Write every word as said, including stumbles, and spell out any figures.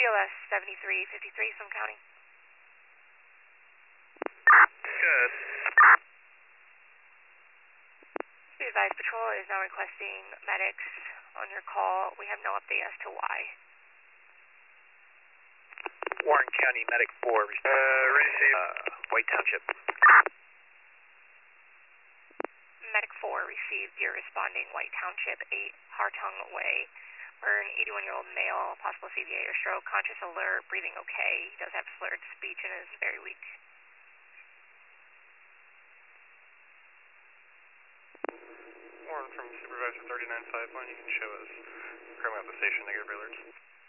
L S seventy-three fifty-three, Swim County. Good. Be advised, patrol is now requesting medics on your call. We have no update as to why. Warren County Medic four, uh, receive, uh, White Township. Medic four received. You're responding White Township, eight Hartung Way. Burn, eighty-one-year-old male, possible C V A or stroke, conscious, alert, breathing okay. He does have slurred speech and is very weak. Warren from Supervisor thirty-nine five one, you can show us. Currently at the station, negative alerts.